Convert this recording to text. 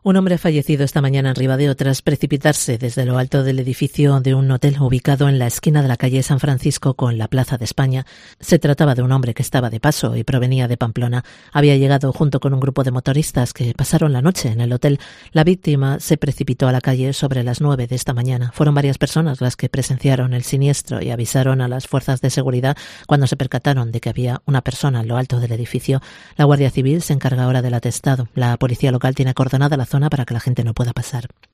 Un hombre ha fallecido esta mañana en Ribadeo tras precipitarse desde lo alto del edificio de un hotel ubicado en la esquina de la calle San Francisco con la Plaza de España. Se trataba de un hombre que estaba de paso y provenía de Pamplona. Había llegado junto con un grupo de motoristas que pasaron la noche en el hotel. La víctima se precipitó a la calle sobre las 9 de esta mañana. Fueron varias personas las que presenciaron el siniestro y avisaron a las fuerzas de seguridad cuando se percataron de que había una persona en lo alto del edificio. La Guardia Civil se encarga ahora del atestado. La policía local tiene acordonada la zona para que la gente no pueda pasar.